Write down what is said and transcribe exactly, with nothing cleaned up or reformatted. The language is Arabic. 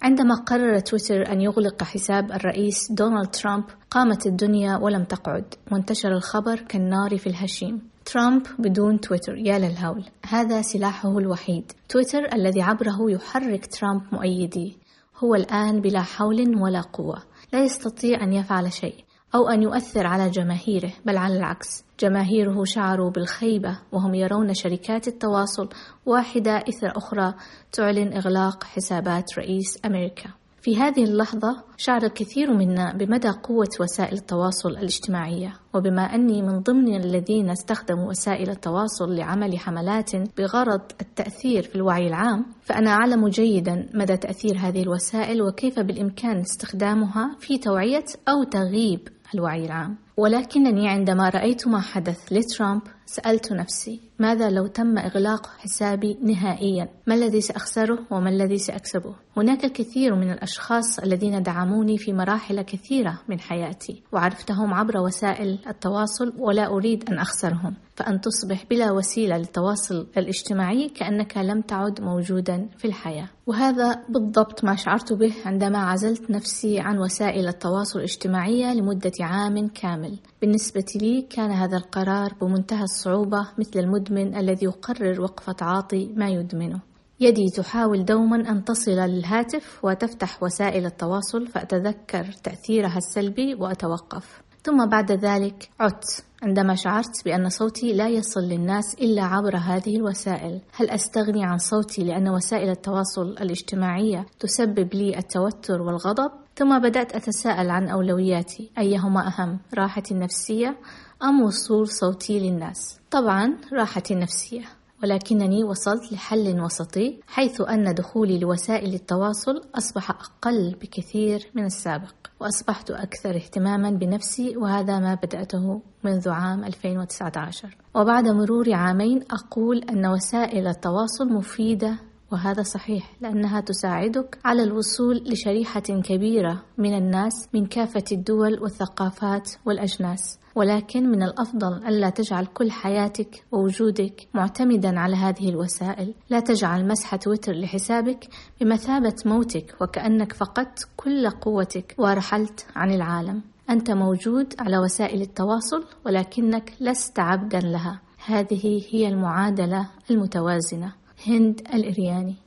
عندما قرر تويتر أن يغلق حساب الرئيس دونالد ترامب قامت الدنيا ولم تقعد، وانتشر الخبر كالنار في الهشيم. ترامب بدون تويتر، يا للهول، هذا سلاحه الوحيد. تويتر الذي عبره يحرك ترامب مؤيديه هو الآن بلا حول ولا قوة، لا يستطيع أن يفعل شيء أو أن يؤثر على جماهيره، بل على العكس، جماهيره شعروا بالخيبة وهم يرون شركات التواصل واحدة إثر أخرى تعلن إغلاق حسابات رئيس أمريكا. في هذه اللحظة شعر الكثير منا بمدى قوة وسائل التواصل الاجتماعية، وبما أني من ضمن الذين استخدموا وسائل التواصل لعمل حملات بغرض التأثير في الوعي العام، فأنا أعلم جيدا مدى تأثير هذه الوسائل وكيف بالإمكان استخدامها في توعية أو تغييب الوعي العام. ولكنني عندما رأيت ما حدث لترامب سألت نفسي، ماذا لو تم إغلاق حسابي نهائيا؟ ما الذي سأخسره وما الذي سأكسبه؟ هناك الكثير من الأشخاص الذين دعموني في مراحل كثيرة من حياتي وعرفتهم عبر وسائل التواصل، ولا أريد أن أخسرهم. فأن تصبح بلا وسيلة للتواصل الاجتماعي كأنك لم تعد موجودا في الحياة. وهذا بالضبط ما شعرت به عندما عزلت نفسي عن وسائل التواصل الاجتماعي لمدة عام كامل. بالنسبة لي كان هذا القرار بمنتهى الصعوبة، مثل المدمن الذي يقرر وقف تعاطي ما يدمنه. يدي تحاول دوما أن تصل للهاتف وتفتح وسائل التواصل، فأتذكر تأثيرها السلبي وأتوقف. ثم بعد ذلك عدت عندما شعرت بأن صوتي لا يصل للناس إلا عبر هذه الوسائل. هل أستغني عن صوتي لأن وسائل التواصل الاجتماعية تسبب لي التوتر والغضب؟ ثم بدأت أتساءل عن أولوياتي، أيهما أهم، راحتي النفسية أم وصول صوتي للناس؟ طبعا راحتي النفسية، ولكنني وصلت لحل وسطي، حيث أن دخولي لوسائل التواصل أصبح أقل بكثير من السابق، وأصبحت أكثر اهتماما بنفسي، وهذا ما بدأته منذ عام ألفين وتسعة عشر. وبعد مرور عامين أقول أن وسائل التواصل مفيدة، وهذا صحيح، لأنها تساعدك على الوصول لشريحة كبيرة من الناس من كافة الدول والثقافات والأجناس. ولكن من الأفضل ألا تجعل كل حياتك ووجودك معتمدا على هذه الوسائل. لا تجعل مسح تويتر لحسابك بمثابة موتك، وكأنك فقدت كل قوتك ورحلت عن العالم. أنت موجود على وسائل التواصل، ولكنك لست عبدا لها. هذه هي المعادلة المتوازنة. هند الإرياني.